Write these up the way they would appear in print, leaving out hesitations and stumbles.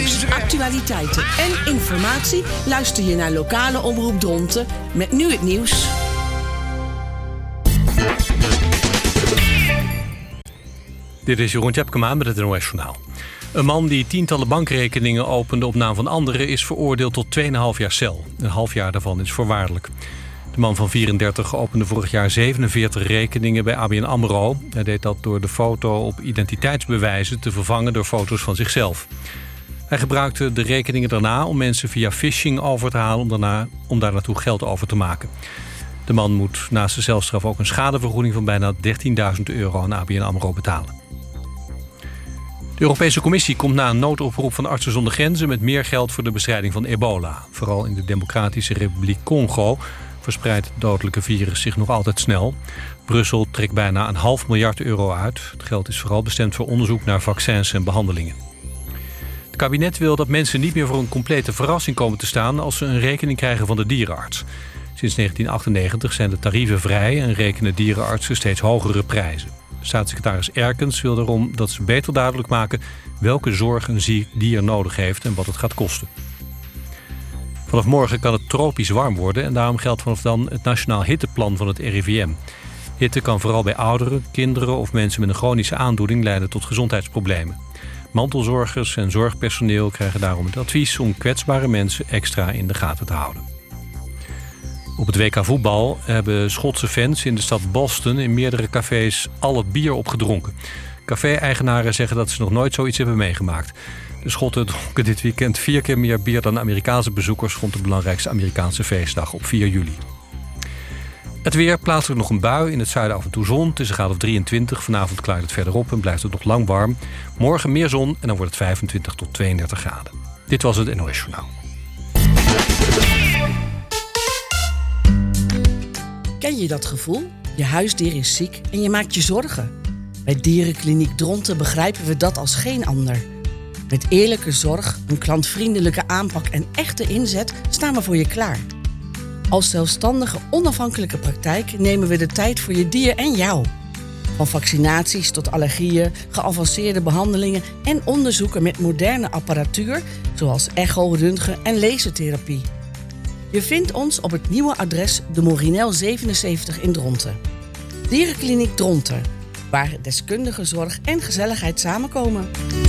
Nieuws, actualiteiten en informatie luister je naar lokale omroep Dronten met nu het nieuws. Dit is Jeroen Tjepkema met het NOS Journaal. Een man die tientallen bankrekeningen opende op naam van anderen is veroordeeld tot 2,5 jaar cel. Een half jaar daarvan is voorwaardelijk. De man van 34 opende vorig jaar 47 rekeningen bij ABN AMRO. Hij deed dat door de foto op identiteitsbewijzen te vervangen door foto's van zichzelf. Hij gebruikte de rekeningen daarna om mensen via phishing over te halen om daar naartoe geld over te maken. De man moet naast de celstraf ook een schadevergoeding van bijna €13.000 aan ABN AMRO betalen. De Europese Commissie komt na een noodoproep van Artsen zonder Grenzen met meer geld voor de bestrijding van ebola. Vooral in de Democratische Republiek Congo verspreidt het dodelijke virus zich nog altijd snel. Brussel trekt bijna €500 miljoen uit. Het geld is vooral bestemd voor onderzoek naar vaccins en behandelingen. Het kabinet wil dat mensen niet meer voor een complete verrassing komen te staan als ze een rekening krijgen van de dierenarts. Sinds 1998 zijn de tarieven vrij en rekenen dierenartsen steeds hogere prijzen. Staatssecretaris Erkens wil daarom dat ze beter duidelijk maken welke zorg een ziek dier nodig heeft en wat het gaat kosten. Vanaf morgen kan het tropisch warm worden en daarom geldt vanaf dan het Nationaal Hitteplan van het RIVM. Hitte kan vooral bij ouderen, kinderen of mensen met een chronische aandoening leiden tot gezondheidsproblemen. Mantelzorgers en zorgpersoneel krijgen daarom het advies om kwetsbare mensen extra in de gaten te houden. Op het WK voetbal hebben Schotse fans in de stad Boston in meerdere cafés al het bier opgedronken. Café-eigenaren zeggen dat ze nog nooit zoiets hebben meegemaakt. De Schotten dronken dit weekend 4 keer meer bier dan Amerikaanse bezoekers rond de belangrijkste Amerikaanse feestdag op 4 juli. Het weer, plaatselijk nog een bui, in het zuiden af en toe zon. Het is een graad of 23, vanavond klaart het verder op en blijft het nog lang warm. Morgen meer zon en dan wordt het 25 tot 32 graden. Dit was het NOS Journaal. Ken je dat gevoel? Je huisdier is ziek en je maakt je zorgen. Bij Dierenkliniek Dronten begrijpen we dat als geen ander. Met eerlijke zorg, een klantvriendelijke aanpak en echte inzet staan we voor je klaar. Als zelfstandige, onafhankelijke praktijk nemen we de tijd voor je dier en jou. Van vaccinaties tot allergieën, geavanceerde behandelingen en onderzoeken met moderne apparatuur zoals echo, röntgen en lasertherapie. Je vindt ons op het nieuwe adres de Morinel 77 in Dronten. Dierenkliniek Dronten, waar deskundige zorg en gezelligheid samenkomen.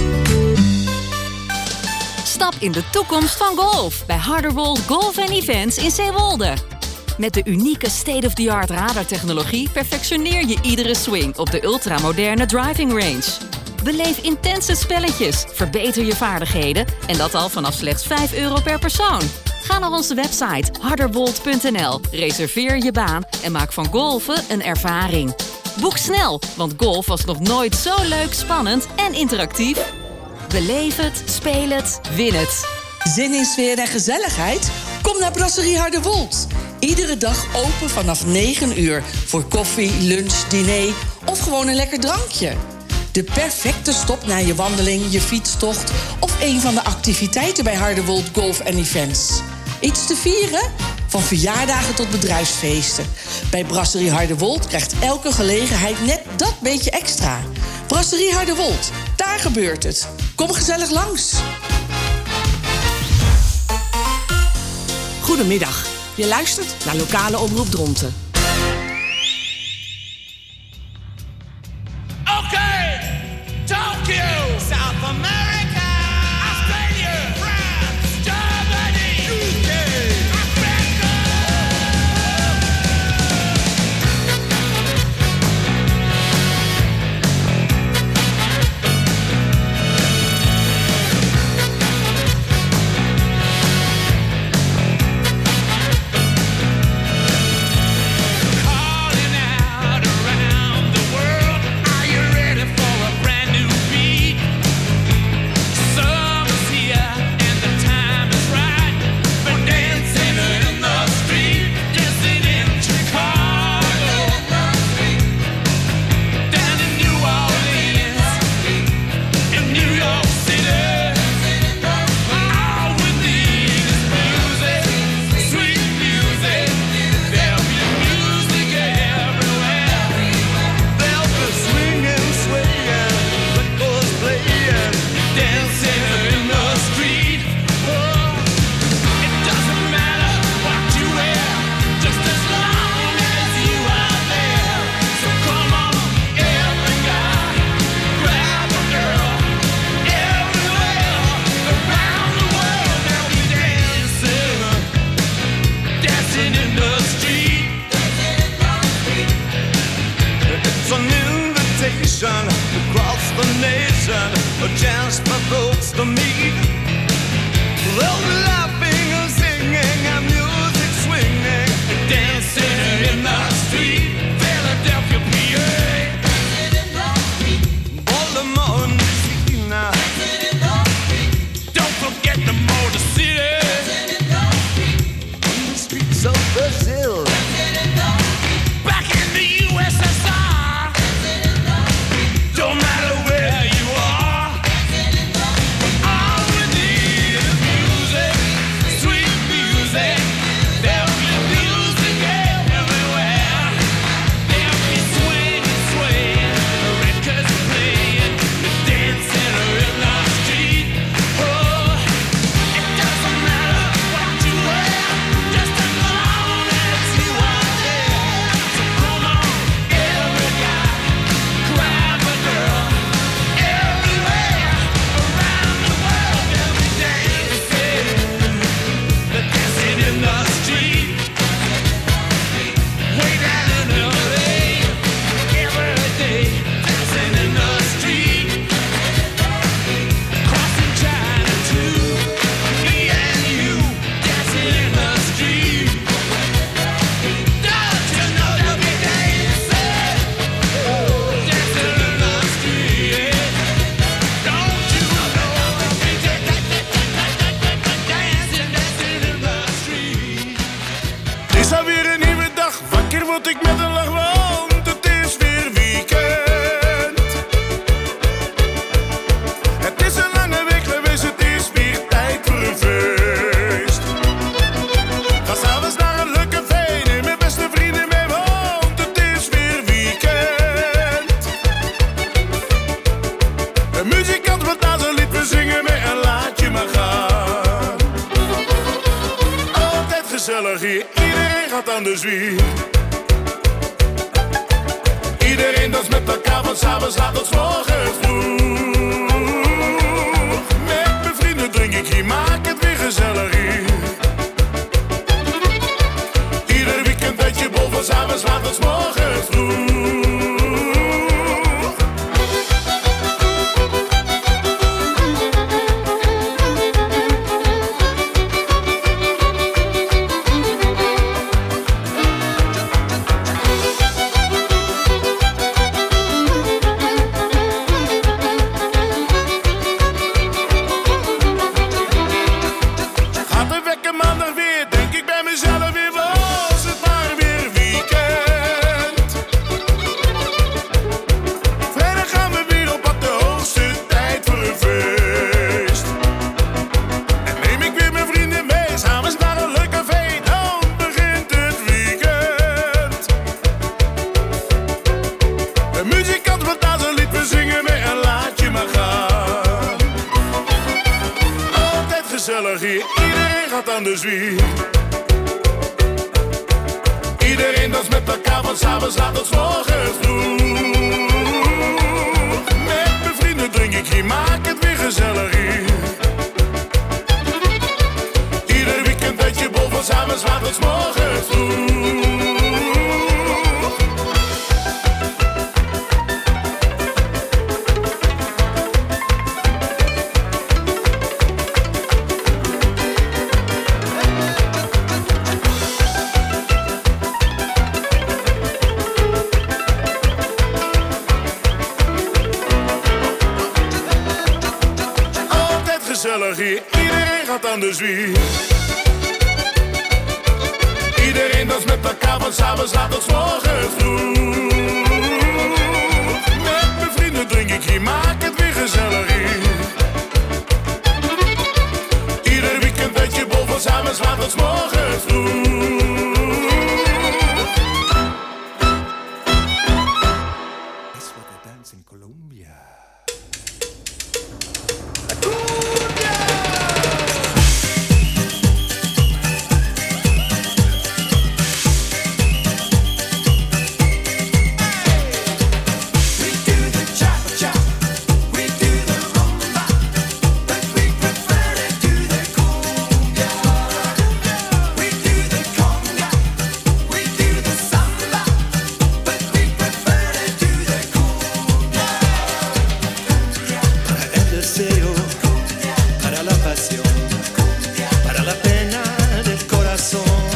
Stap in de toekomst van golf bij Harderwold Golf & Events in Zeewolde. Met de unieke state-of-the-art radartechnologie perfectioneer je iedere swing op de ultramoderne driving range. Beleef intense spelletjes, verbeter je vaardigheden en dat al vanaf slechts €5 per persoon. Ga naar onze website harderwold.nl, reserveer je baan en maak van golfen een ervaring. Boek snel, want golf was nog nooit zo leuk, spannend en interactief. Beleef het, speel het, win het. Zin in sfeer en gezelligheid? Kom naar Brasserie Harderwold. Iedere dag open vanaf 9 uur voor koffie, lunch, diner of gewoon een lekker drankje. De perfecte stop na je wandeling, je fietstocht of een van de activiteiten bij Harderwold Golf & Events. Iets te vieren? Van verjaardagen tot bedrijfsfeesten. Bij Brasserie Harderwold krijgt elke gelegenheid net dat beetje extra. Brasserie Harderwold, daar gebeurt het. Kom gezellig langs. Goedemiddag. Je luistert naar lokale omroep Dronten. Okay, Tokyo, South America, Australia, France, Germany, UK, Africa. for me. Those laughing and singing and music swinging, dancing in the street, Philadelphia, PA. Baltimore, Messina. Don't forget the Motor City. On the streets of Brazil. Back in the USSR. Don't matter where you are. All we need is music, sweet music. There'll be music everywhere. There'll be swing, swaying, records playing, dancing in the street. Oh, it doesn't matter what you wear, just as long as you are there. So come on, every guy, grab a girl, everywhere, around the world, every day. They're dancing in the street, way down in LA, every day, dancing in the street, crossing China too, me and you, dancing in the street. Don't you know that we dancing, dancing in the street? Don't you know that we dancing, dancing in the street? Het is alweer een nieuwe dag, wakker word ik met een lach, want het is weer weekend. Het is een lange week geweest, het is weer tijd voor een feest. Ga s'avonds naar een leuk café, neem mijn beste vrienden mee, want het is weer weekend. De muzikant wordt aan zijn lied, we zingen mee en laat je maar gaan. Altijd gezellig hier, iedereen gaat aan de zwier. Iedereen danst met elkaar, van s'avonds laat tot 's morgens vroeg. Met mijn vrienden drink ik hier, maak het weer gezellig hier. Ieder weekend uit je bol, van s'avonds laat tot 's morgens vroeg. Gaat de wekker maandag weer, denk ik bij mezelf weer, was het maar weer weekend. Vrijdag gaan we weer op pad, de hoogste tijd voor een feest. En neem ik weer mijn vrienden mee, samen naar een leuk café, dan begint het weekend. De muzikant wordt aan zijn lied, we zingen mee en laat je maar gaan. Altijd gezellig hier, iedereen gaat aan de zwier. Iedereen danst met elkaar, van s'avonds laat tot 's morgens vroeg. Met mijn vrienden drink ik hier, maak het weer gezellig hier. Ieder weekend uit je bol, van s'avonds laat tot 's morgens vroeg. Altijd gezellig hier, iedereen gaat aan de zwier. Iedereen danst met elkaar, van s'avonds laat tot 's morgens vroeg. Met mijn vrienden drink ik hier, maak het weer gezellig hier. Ieder weekend uit je bol, van s'avonds laat tot 's morgens vroeg. That's what they dance in Colombia. We do the cha-cha, we do the rumba, but we prefer to do the cumbia. pasión, para la pena del corazón.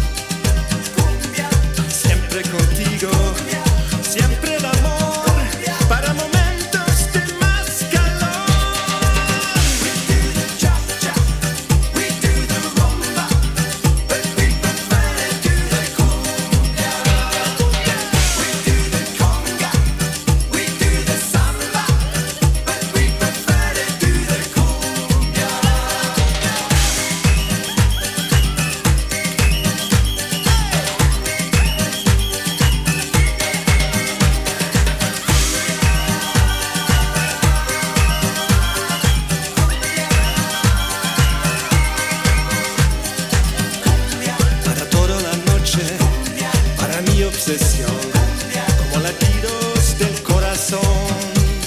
Siempre contigo, siempre el amor, para momentos de más calor. We do the cha-cha, we do the rumba, but we prefer to do the cumbia. We do the conga, we do the samba, but we prefer to do the cumbia. Para toda la noche, para mi obsesión, como latidos del corazón.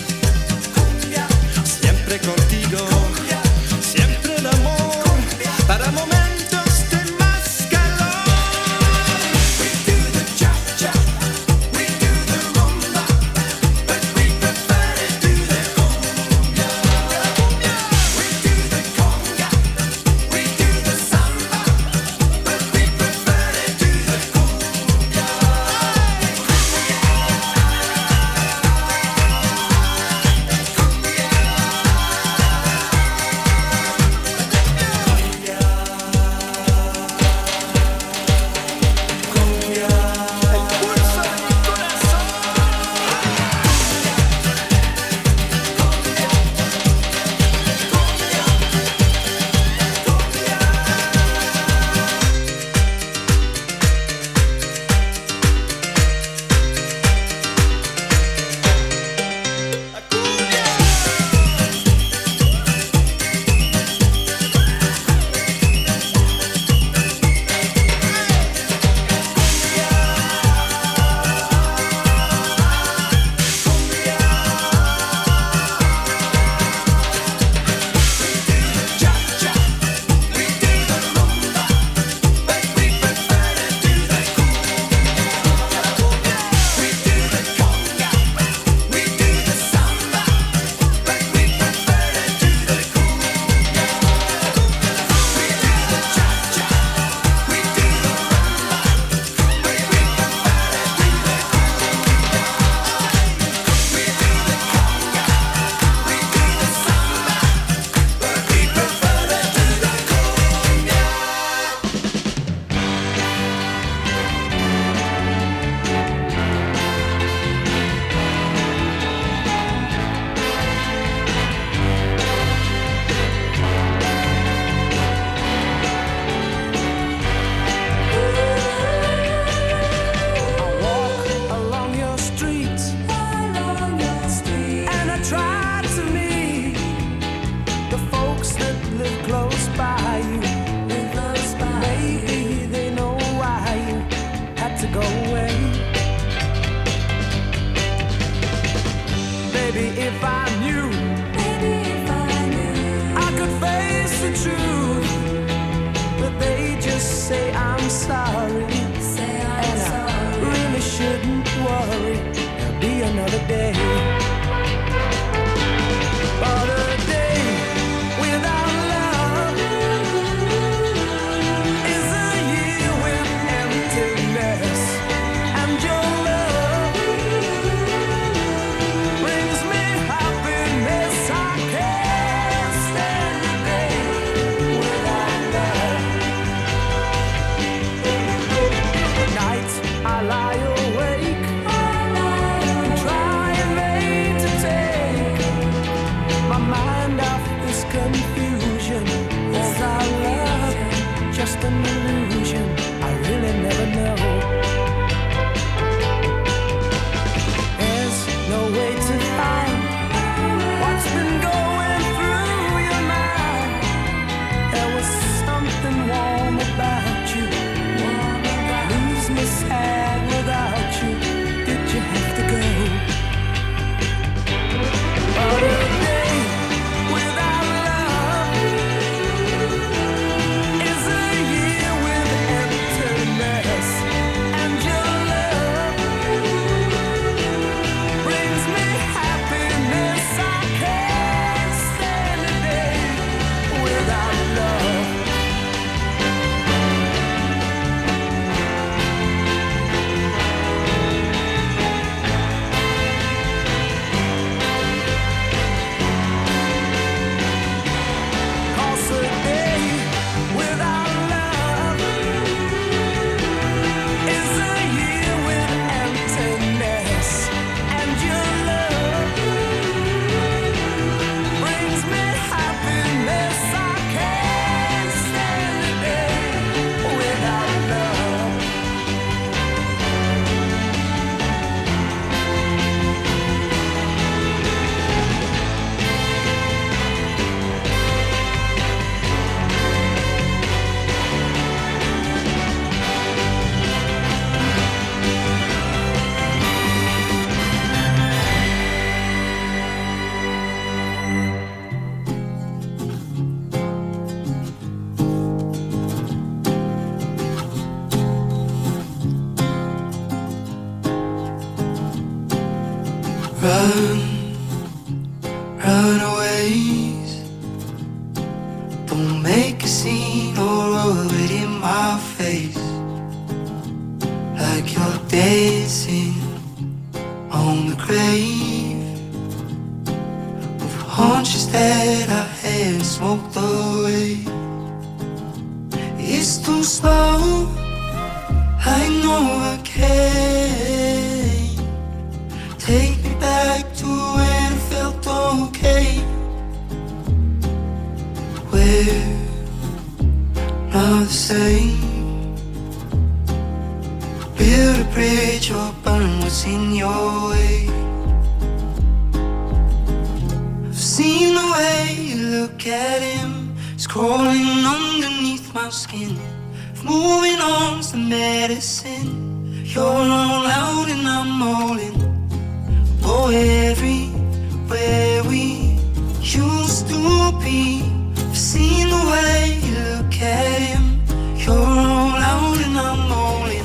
Siempre contigo, siempre el amor, para momentos de más calor. We do the cha-cha, we do the rumba, but we prefer to do the cumbia. We do the conga, we do the samba, but we prefer to do the cumbia. If I knew, I could face the truth, but they just say I'm sorry, and I really shouldn't worry. There'll be another day, but a day without love is a year with emptiness, and your love brings me happiness. I can't stand a day without love. At night I lie awake and try and make to take my mind off this confusion. Was our love just an illusion? I really never know. There's no way to find what's been going through your mind. There was something warm about you. Lose me sad without you. Did you have to go? But a day without love is a year with emptiness, Don't make a scene or rub it in my face, like you're dancing on the grave of hunches that I had smoked away. It's too slow, I know I can't. Take me back to when it felt okay. We're not the same. Build a bridge or burn what's in your way. I've seen the way you look at him, it's crawling underneath my skin. Moving on's the medicine. You're all out and I'm all in. Oh, everywhere we used to be. I've seen the way you look at him. You're all out and I'm all in.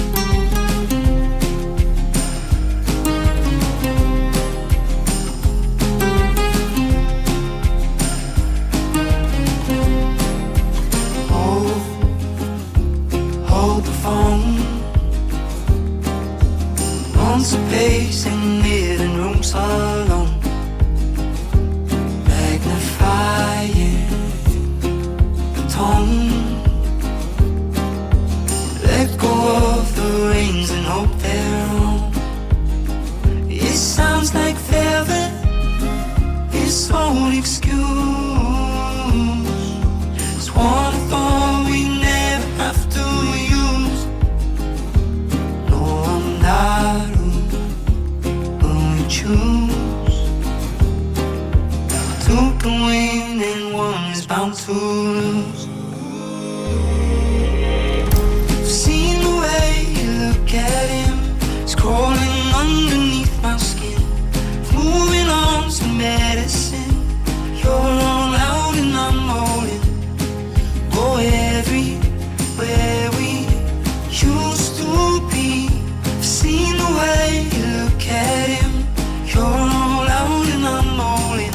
Hold the phone. Months of pace in living rooms alone. Magnifying the tone. Let go of the reins and hope they're on. It sounds like velvet, its own excuse. It's one thought we never have to use. No, I'm not who we choose. Two can win and one is bound to lose. I've seen the way you look at him, it's crawling underneath my skin. Moving on to medicine. You're all out and I'm all in. Go everywhere we used to be. I've seen the way you look at him. You're all out and I'm all in.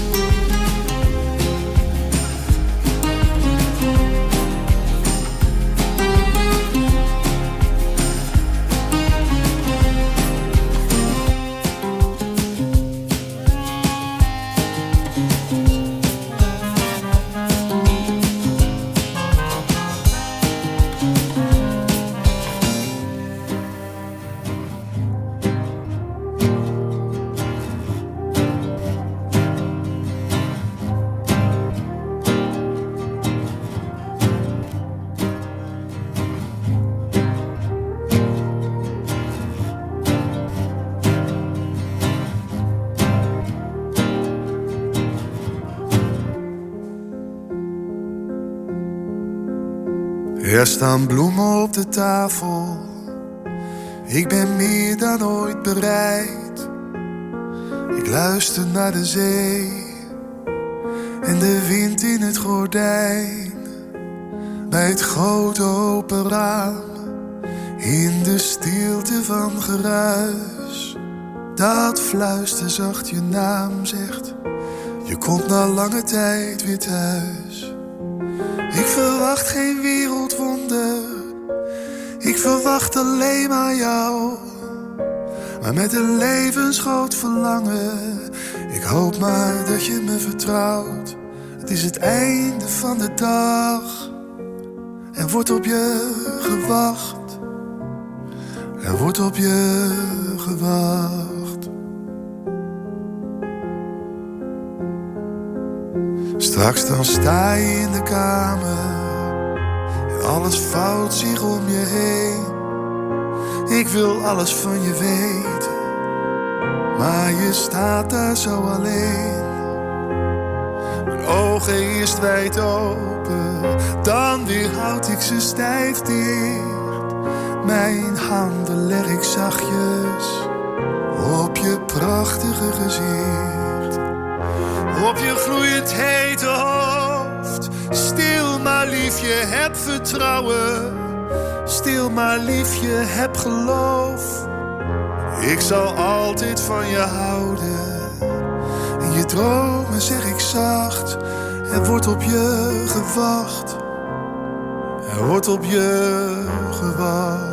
Er staan bloemen op de tafel. Ik ben meer dan ooit bereid. Ik luister naar de zee en de wind in het gordijn. Bij het grote open raam, in de stilte van geruis. Dat fluister zacht je naam zegt. Je komt na lange tijd weer thuis. Ik verwacht geen wereldwonder, ik verwacht alleen maar jou. Maar met een levensgroot verlangen, ik hoop maar dat je me vertrouwt. Het is het einde van de dag, er wordt op je gewacht. Er wordt op je gewacht. Straks dan sta je in de kamer en alles vouwt zich om je heen. Ik wil alles van je weten, maar je staat daar zo alleen. Mijn ogen eerst wijd open, dan weerhoud ik ze stijf dicht. Mijn handen leg ik zachtjes op je prachtige gezicht. Op je gloeiend hete hoofd. Stil maar liefje, heb vertrouwen. Stil maar liefje, heb geloof. Ik zal altijd van je houden. In je dromen zeg ik zacht Er wordt op je gewacht. Er wordt op je gewacht.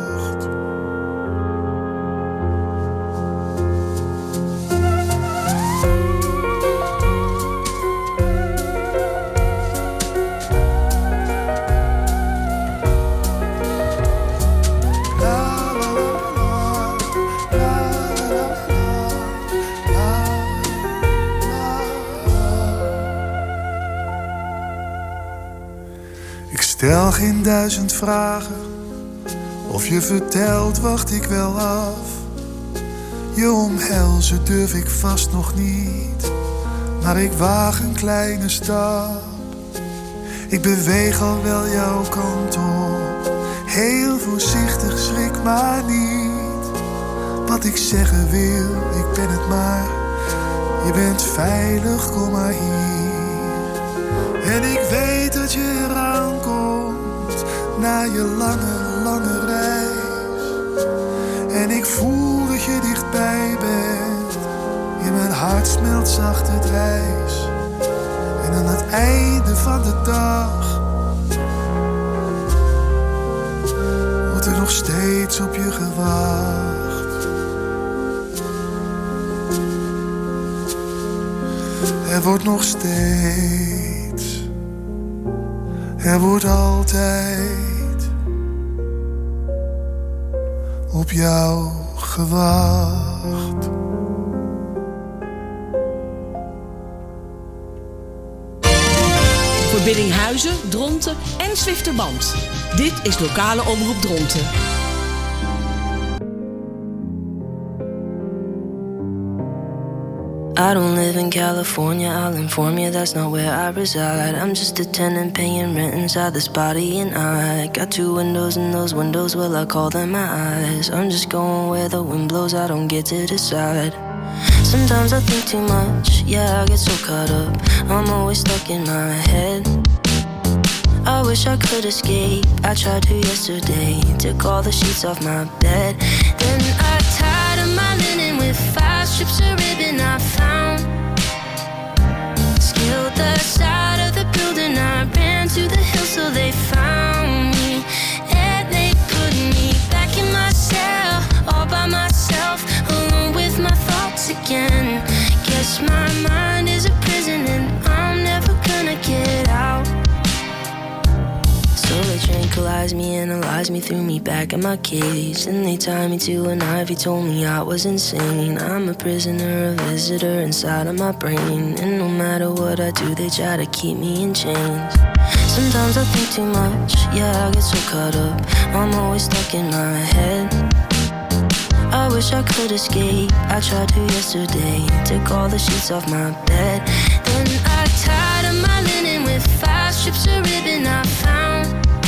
Stel geen 1000 vragen. Of je vertelt, wacht ik wel af. Je omhelzen durf ik vast nog niet. Maar ik waag een kleine stap. Ik beweeg al wel jouw kant op. Heel voorzichtig, schrik maar niet. Wat ik zeggen wil, ik ben het maar. Je bent veilig, kom maar hier. En ik weet dat je eraan komt. Na je lange, lange reis. En ik voel dat je dichtbij bent. In mijn hart smelt zacht het ijs. En aan het einde van de dag wordt er nog steeds op je gewacht. Er wordt nog steeds, er wordt altijd op jou gewacht. Voor Biddinghuizen, Dronten en Zwifterband. Dit is lokale omroep Dronten. I don't live in California, I'll inform you that's not where I reside. I'm just a tenant paying rent inside this body and I got 2 windows and those windows, well I call them my eyes. I'm just going where the wind blows, I don't get to decide. Sometimes I think too much, yeah I get so caught up. I'm always stuck in my head. I wish I could escape, I tried to yesterday. Took all the sheets off my bed. Then I tied up my linen with 5 strips of ribbon I found. Scaled the side of the building, I ran to the hill so they found me. And they put me back in my cell, all by myself, alone with my thoughts again. Guess my mind is a prison and I'm never gonna get out. So they tranquilized me, analyzed me, threw me back in my cage. Then they tied me to an ivy, told me I was insane. I'm a prisoner, a visitor inside of my brain. And no matter what I do, they try to keep me in chains. Sometimes I think too much, yeah I get so caught up. I'm always stuck in my head. I wish I could escape, I tried to yesterday. Took all the sheets off my bed. Then I tied up my linen with 5 strips of ribbon I found.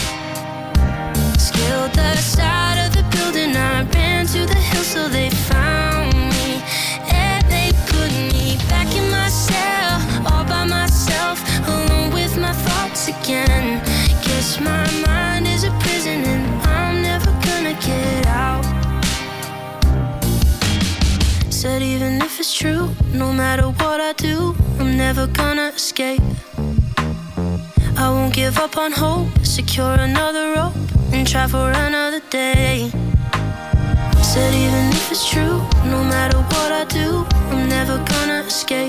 Scaled the side of the building, I ran to the hill so they found me. And they put me back in my cell, all by myself, alone with my thoughts again. Guess my mind is a prison and I'm never gonna get out. Said even if it's true, no matter what I do, I'm never gonna escape. I won't give up on hope, secure another rope and try for another day. Said even if it's true, no matter what I do, I'm never gonna escape.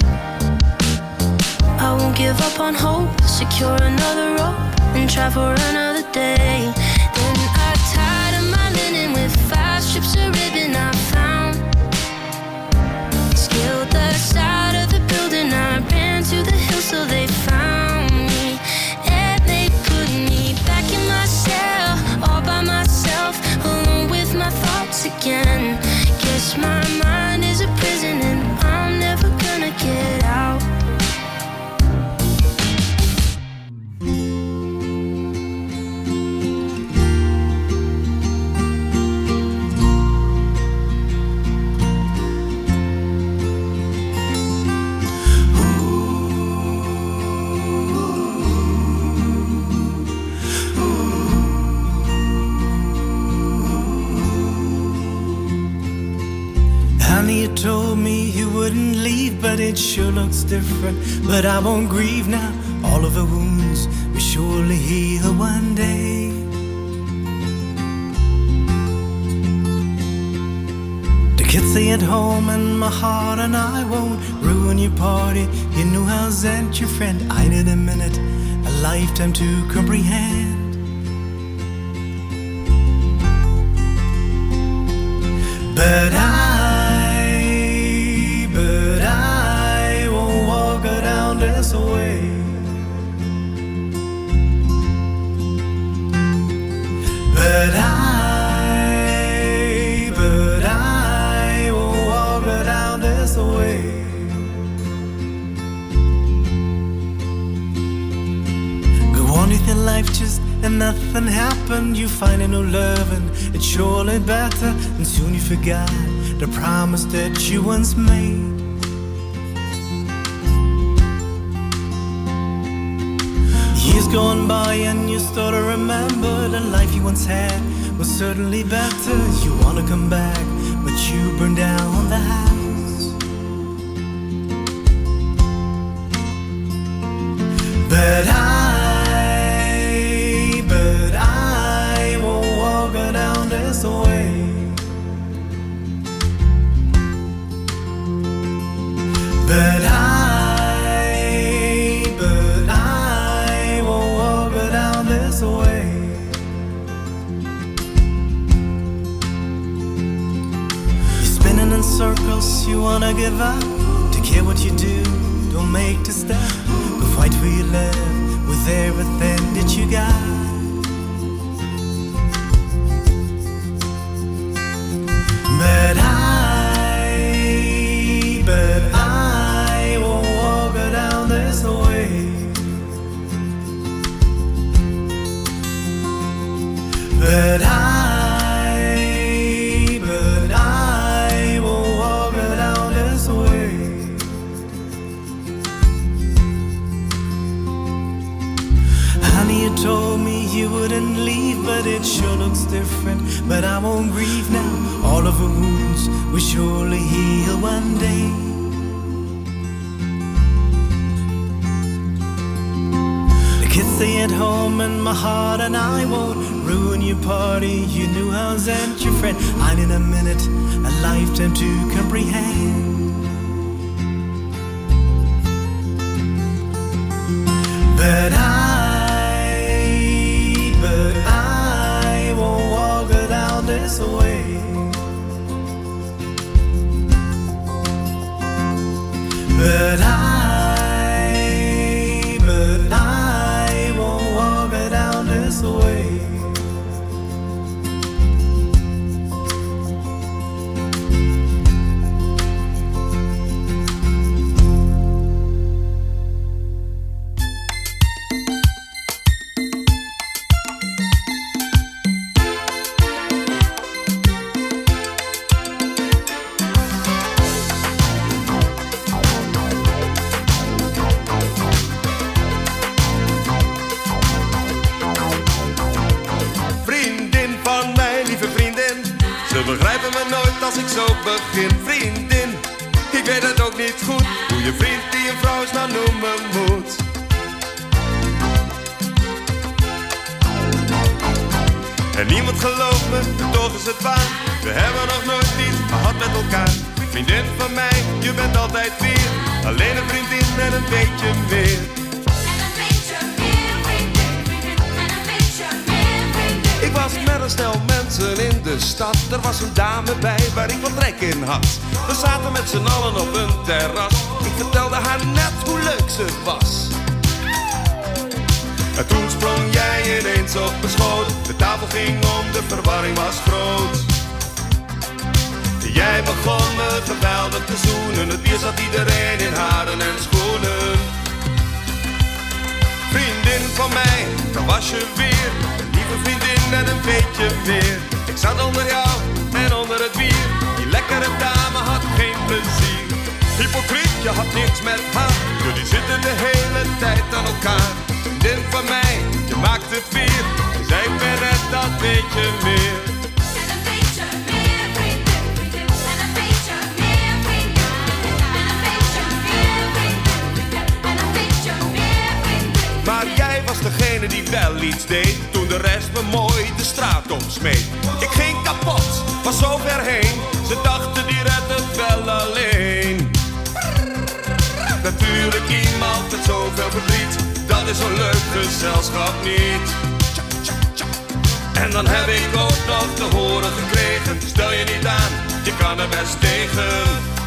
I won't give up on hope, secure another rope and try for another day. Then I tied up my linen with 5 strips of ribbon I found. Scaled the side of the building, I ran to the hill so they found me. And they put me back in my cell, all by myself, alone with my thoughts again. Guess my mind is a prison and I'm never gonna get out. Honey, you told me you wouldn't leave, but it sure looks different. But I won't grieve now, All of her wounds will surely heal one day. The kids stay at home and my heart and I won't ruin your party. You know I'll send your friend. I need a minute, a lifetime to comprehend. But I won't walk her down this way. But I won't walk her down this way. Go on with your life just and nothing happened. You find a new love and it's surely better. And soon you forgot the promise that you once made. Years gone by and you start to remember the life you once had was certainly better. You wanna come back, but you burn down the house. But I won't walk her down this way. But I won't walk her down this way. You're spinning in circles, you wanna give up. To care what you do, don't make the step. Go fight for your love with everything that you got. But I won't walk her down this way. But I won't walk her down this way. Honey, you told me you wouldn't leave, but it sure looks different. But I won't grieve now. All of her wounds will surely heal one day. The kids stay at home and my heart and I won't ruin your party. You knew I was at your friend. I need a minute, a lifetime to comprehend. But I won't walk her down this way. But I won't walk her down this way. Begrijpen me nooit als ik zo begin. Vriendin, ik weet het ook niet goed hoe je vriend die een vrouw is nou noemen moet. En niemand gelooft me, toch is het waar. We hebben nog nooit iets gehad met elkaar. Vriendin van mij, je bent altijd weer. Alleen een vriendin en een beetje meer. Ik was met een stel mensen in de stad. Er was een dame bij waar ik wat trek in had. We zaten met z'n allen op een terras. Ik vertelde haar net hoe leuk ze was. En toen sprong jij ineens op mijn schoot. De tafel ging om, de verwarring was groot. Jij begon me geweldig te zoenen. Het bier zat iedereen in haren en schoenen. Vriendin van mij, daar was je weer. Een lieve vriendin en een beetje meer. Ik zat onder jou en onder het bier. Die lekkere dame had geen plezier. Hypocriet, je had niks met haar. Jullie zitten de hele tijd aan elkaar. Vriendin van mij, je maakt het weer. Dus ik ben net dat beetje meer. ene die wel iets deed, toen de rest me mooi de straat omsmeet. Ik ging kapot, was zo ver heen, ze dachten die redt het wel alleen. Natuurlijk iemand met zoveel verdriet, dat is zo'n leuk gezelschap niet. En dan heb ik ook nog te horen gekregen, stel je niet aan, je kan er best tegen.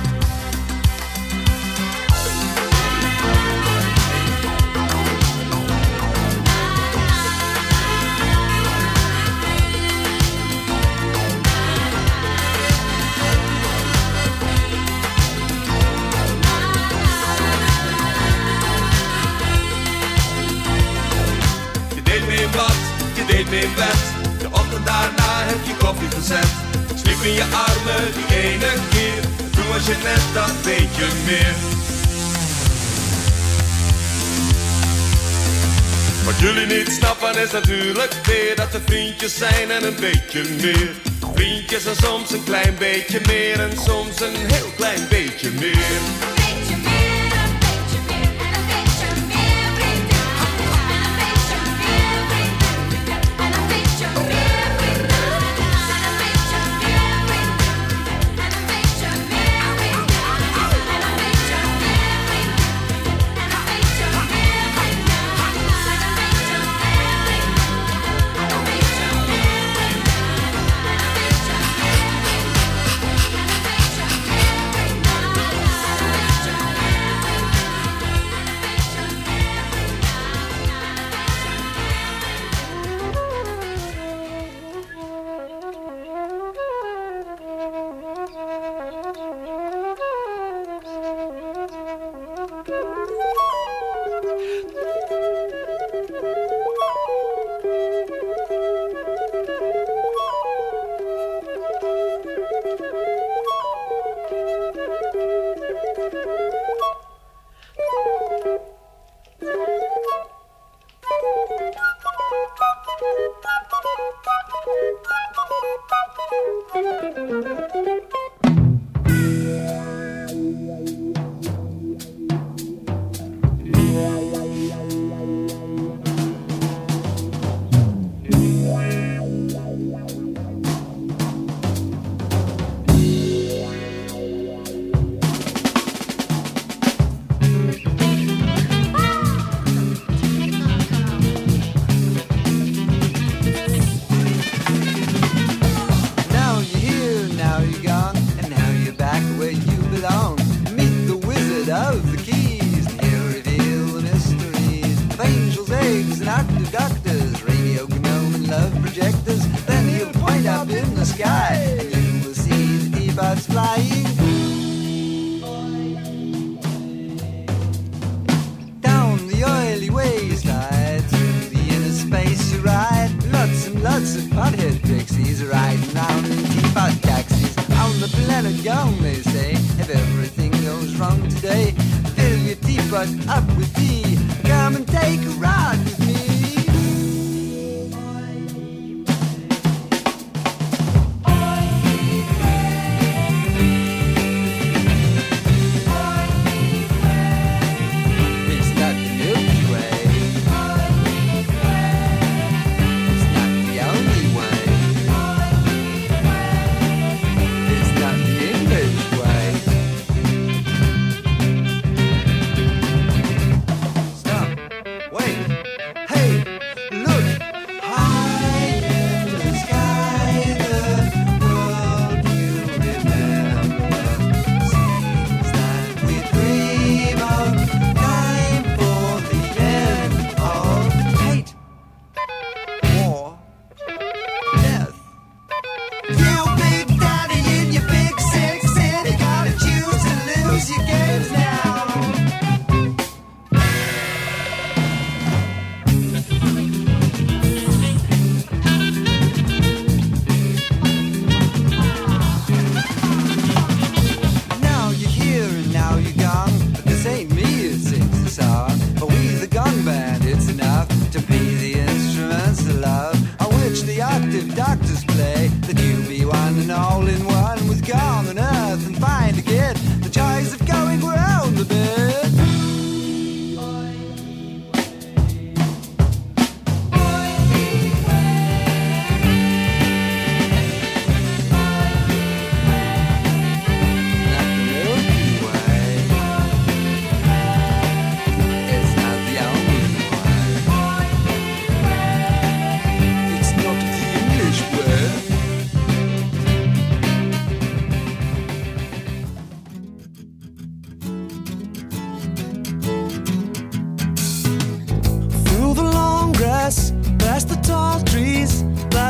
Je deed me in bed, de ochtend daarna heb je koffie gezet. Sliep in je armen die ene keer, toen was je net dat beetje meer. Wat jullie niet snappen is natuurlijk weer dat er vriendjes zijn en een beetje meer. Vriendjes en soms een klein beetje meer en soms een heel klein beetje meer.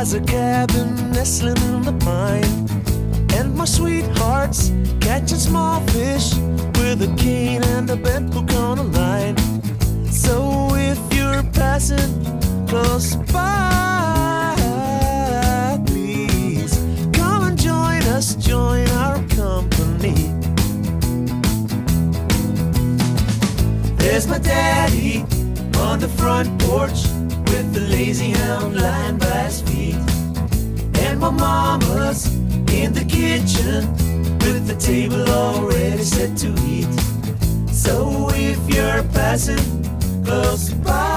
There's a cabin nestling in the pine, and my sweetheart's catching small fish with a cane and a bent hook on a line. So if you're passing close by, please come and join us, join our company. There's my daddy on the front porch with the lazy hound lying by his feet, and my mama's in the kitchen with the table already set to eat. So if you're passing close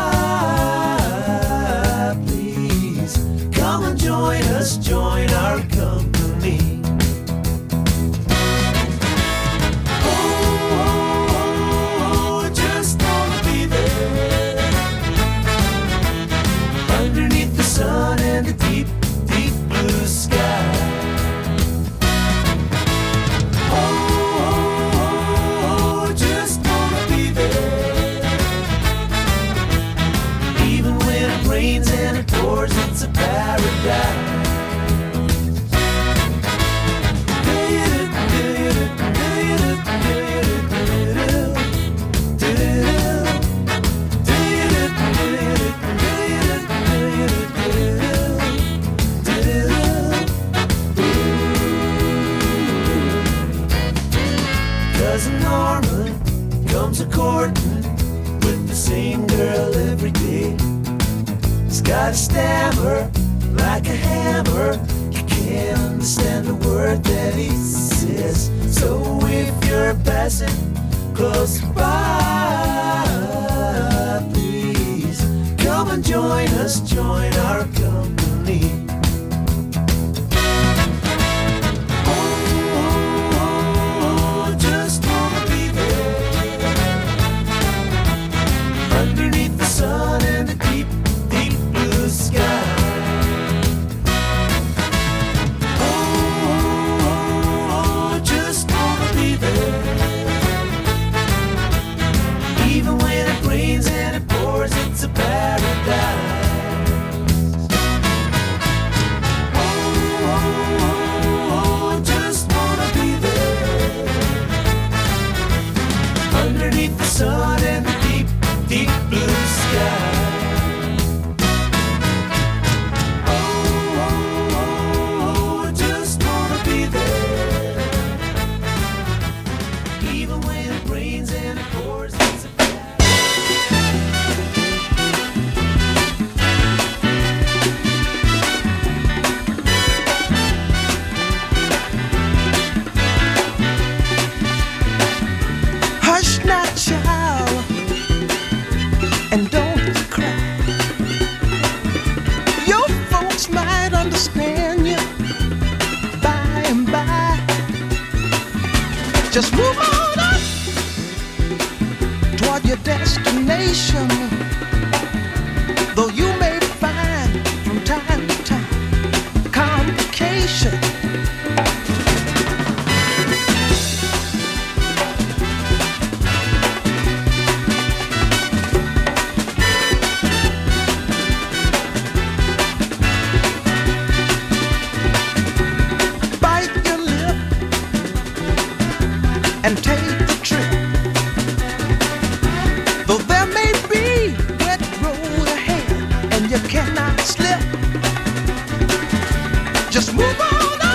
by, please come and join us, join our company. Oh, just wanna be there underneath the sun and the deep, deep blue sky. Oh, just wanna be there. Even when it rains and it pours, it's a paradise. Cousin Norman comes a-courting with the same girl every day. He's got a stammer like a hammer. You can't understand a word that he says. So if you're passing close by, please come and join us, join our company. Oh, just wanna be there underneath the sun and the deep, deep blue sky. Oh, just wanna be there. Even when it rains and it pours, it's a paradise. Oh, just wanna be there underneath the sun and the deep, deep blue sky. Oh, just wanna be there. Even when it rains and it pours, it's a Hush now, child, and don't cry. Your folks might understand you by and by. Just move on up toward your destination, though you may find from time to time complication. Bite your lip and take the trip. Though there may be wet road ahead and you cannot slip, just move on up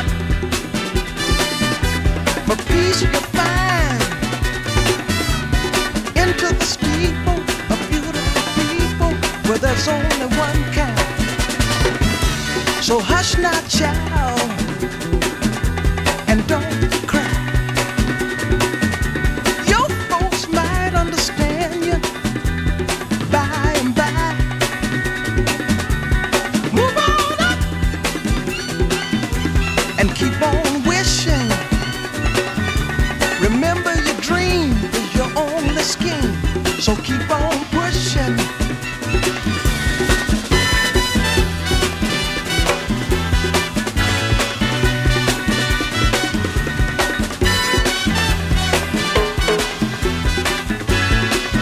for peace you'll find into the steeple of beautiful people where there's only one kind. So hush now, child, and don't cry. Your folks might understand you by and by. Move on up and keep on wishing. Remember your dream is your only scheme, so keep on pushing.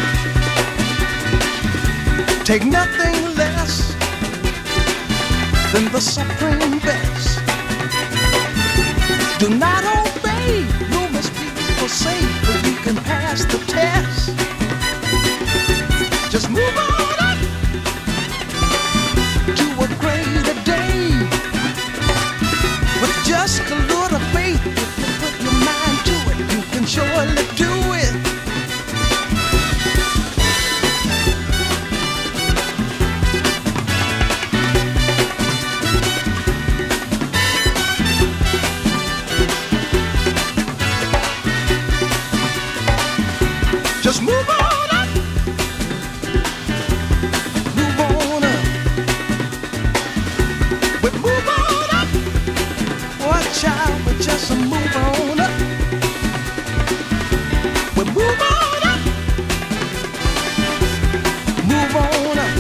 Take nothing less than the supreme best. Do not obey, rumors people say, but you can pass the test. Just move on up to a greater day. With just a little faith, if you put your mind to it, you can surely do it. Just move on up. Move on up. We move on up. Watch out, we just move on up. We move on up. Move on up.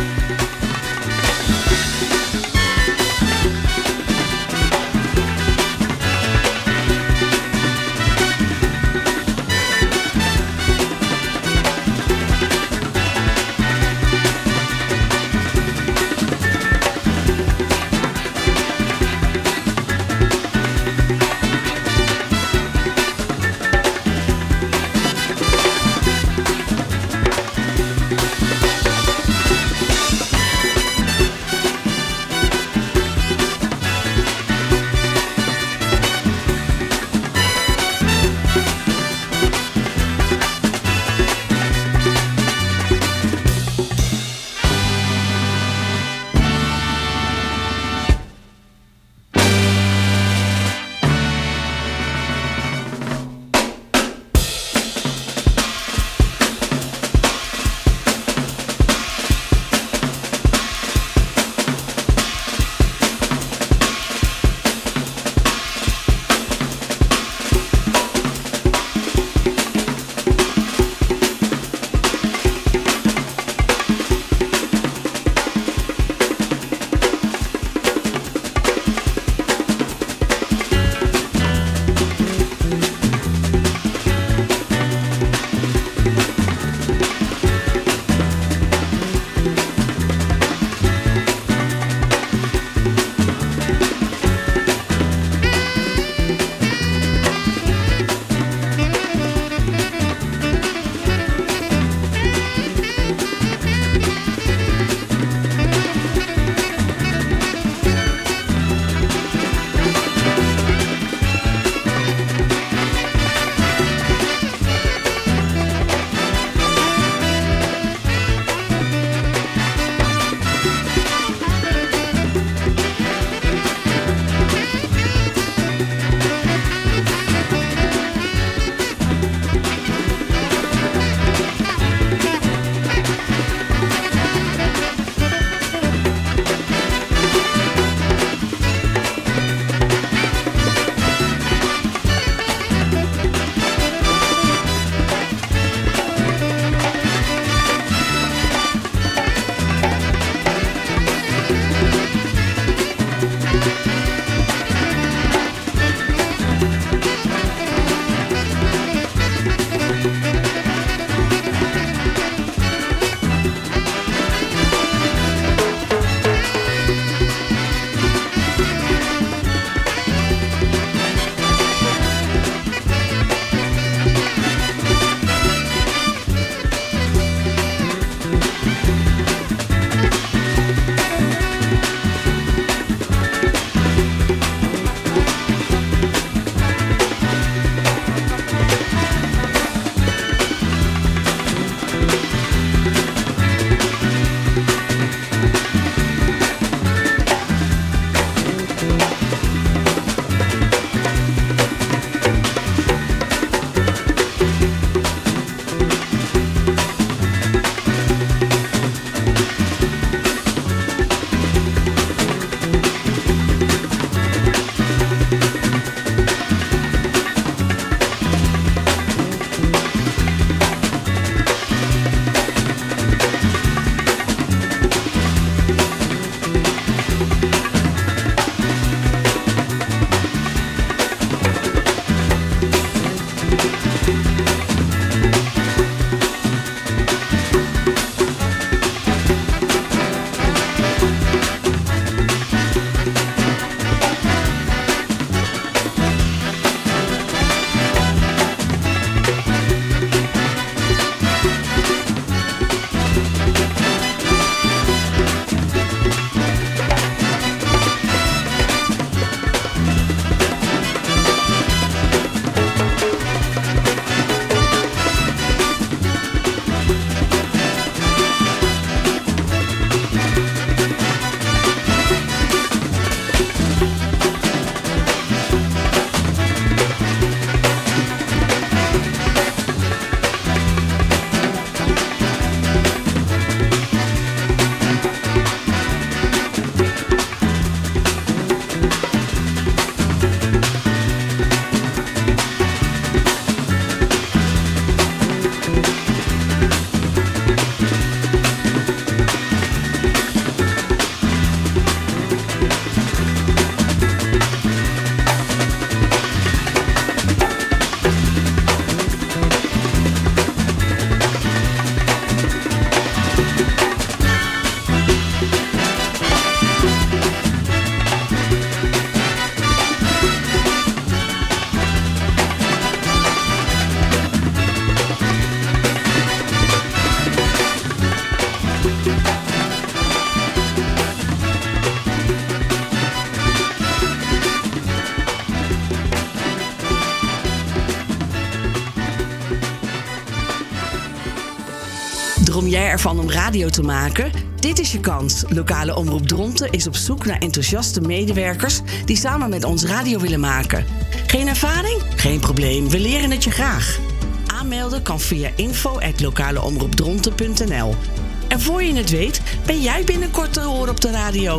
Droom jij ervan om radio te maken? Dit is je kans. Lokale Omroep Dronten is op zoek naar enthousiaste medewerkers die samen met ons radio willen maken. Geen ervaring? Geen probleem, we leren het je graag. Aanmelden kan via info@lokaleomroepdronten.nl. En voor je het weet, ben jij binnenkort te horen op de radio.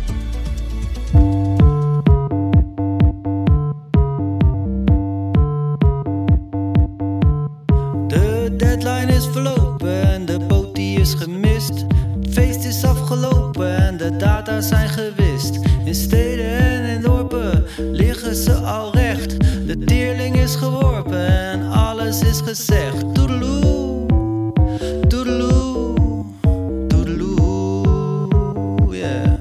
De deadline is verlopen en de boot die is gemist. Het feest is afgelopen en de data zijn gewist. In steden en in dorpen liggen ze al recht. De teerling is geworpen en alles is gezegd. Toedeloe, toedeloe, toedeloe, yeah.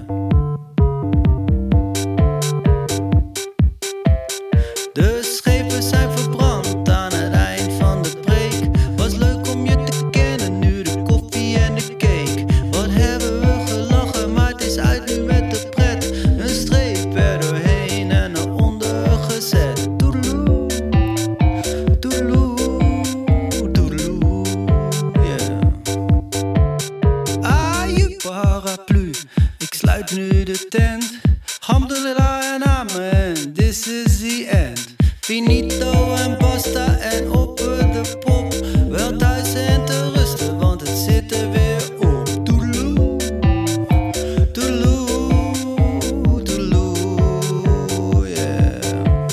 De schepen zijn verbrand aan het eind van de preek. Was leuk om je te kennen, nu de koffie en de cake. Wat hebben we gelachen, maar het is uit nu met de pret. Een streep er doorheen en eronder gezet. Toedeloe, toedeloe, toedeloe, yeah. Ah, je paraplu, ik sluit nu de tent. Hamdulillah en amen, this is the end. Finito en basta en open de pop. Wel thuis en te rusten, want het zit er weer op. Toedeloe, toedeloe, toedeloe, yeah.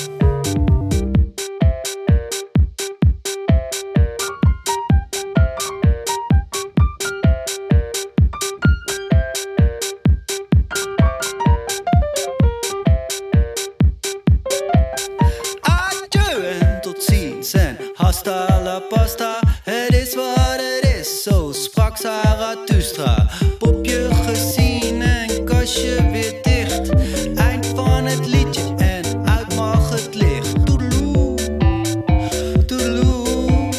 Adieu en tot ziens en hasta la pasta. Het is wat het is, zo sprak Zarathustra. Popje gezien en kastje weer dicht. Eind van het liedje en uit mag het licht. Toedeloe, toedeloe,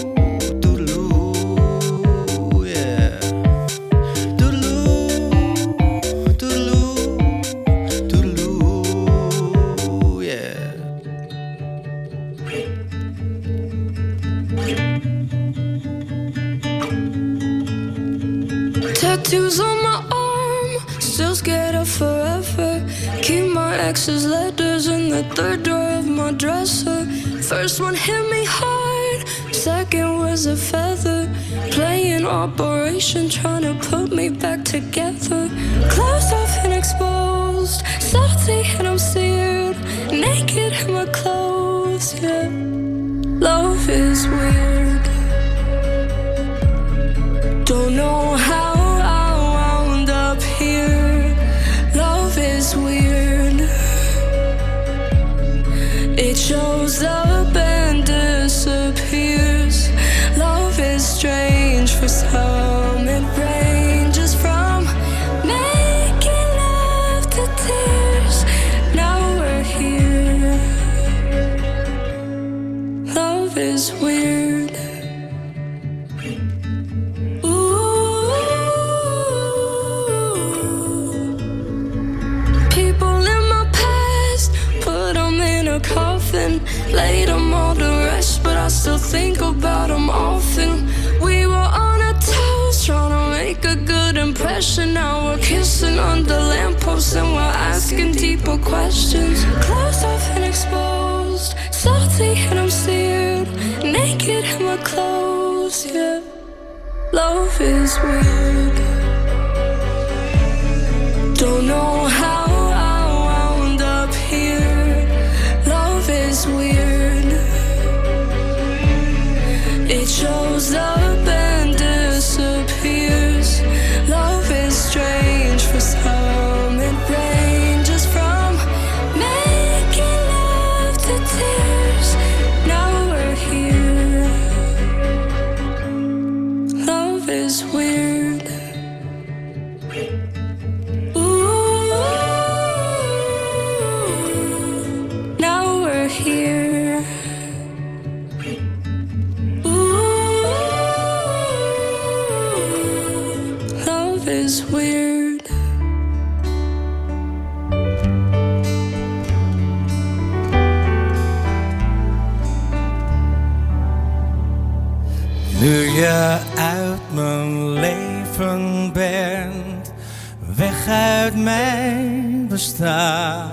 toedeloe, yeah. Toedeloe, toedeloe, toedeloe, yeah. Tattoos on my arm, still scared of forever. Keep my ex's letters in the third drawer of my dresser. First one hit me hard, second was a feather. Playing Operation, trying to put me back together. Closed off and exposed, salty and I'm seared. Naked in my clothes, yeah. Love is weird. Don't know how I wound up here. Love is weird. It shows up and disappears. Love is strange for some. It ranges from making love to tears. Now we're here. Love is weird. Coffin, laid them all to rest, but I still think about them often. We were on a toast, trying to make a good impression. Now we're kissing under lampposts and we're asking deeper questions. Closed off and exposed, salty and I'm seared. Naked in my clothes, yeah. Love is weird. Don't know how I wound up here. Is weird. It shows up and disappears. Love is strange for some. It ranges from making love to tears. Now we're here. Love is weird. Here. Ooh, love is weird. Nu je uit mijn leven uit mijn bestaan.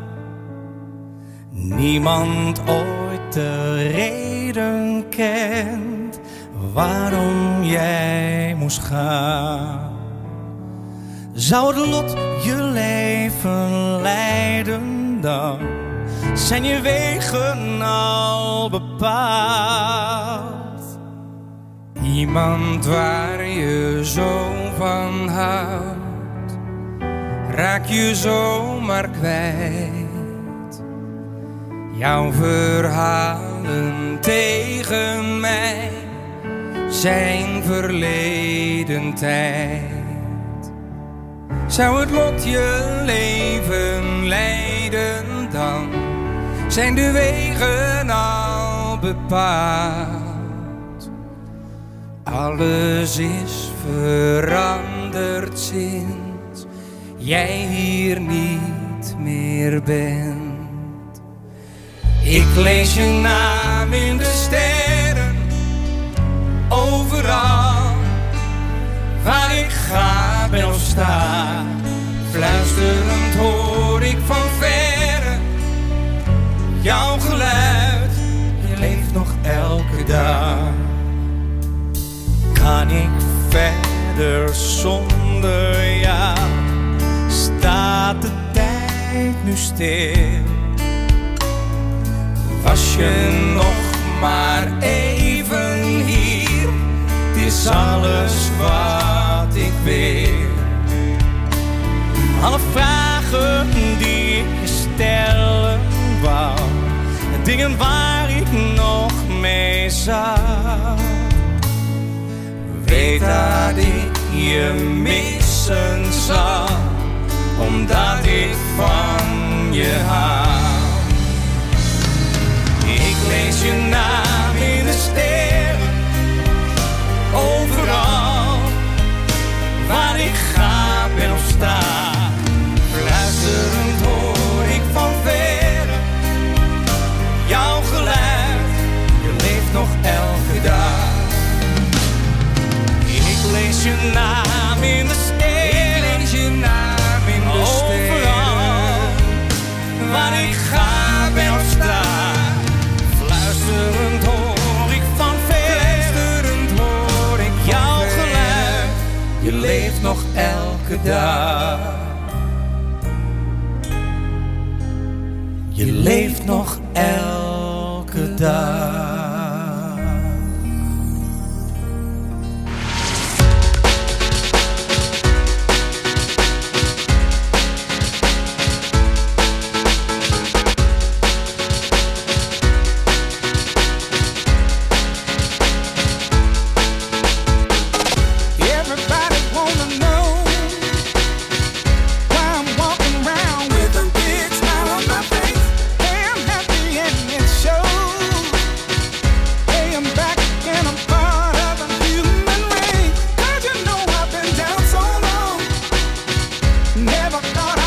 Niemand ooit de reden kent waarom jij moest gaan. Zou het lot je leven leiden dan? Zijn je wegen al bepaald? Iemand waar je zo van houdt, raak je zomaar kwijt. Jouw verhalen tegen mij zijn verleden tijd. Zou het lot je leven leiden dan? Zijn de wegen al bepaald? Alles is veranderd sinds jij hier niet meer bent. Ik lees je naam in de sterren, overal waar ik ga ben of sta. Fluisterend hoor ik van verre jouw geluid, je leeft nog elke dag. Kan ik verder zonder jou? Staat de tijd nu stil? Was je nog maar even hier? Het is alles wat ik wil. Alle vragen die ik je stellen wou, dingen waar ik nog mee zag. Weet dat ik je missen zal, omdat ik van je hou. Ik lees je naam in de sterren, overal waar ik ga ben of sta. Fluisterend hoor ik van verre jouw geluid, je leeft nog elke dag. Ik lees je naam in de sterren, ik lees je naam in de sterren. Overal waar ik ga ben of sta. Fluisterend hoor ik van verre, fluisterend hoor ik jouw geluid, je leeft nog elke dag. Je leeft nog elke dag. Everybody wanna know why I'm walking around with a big smile on my face. Hey, I'm happy and it shows. Hey, I'm back and I'm part of the human race. 'Cause you know I've been down so long. Never thought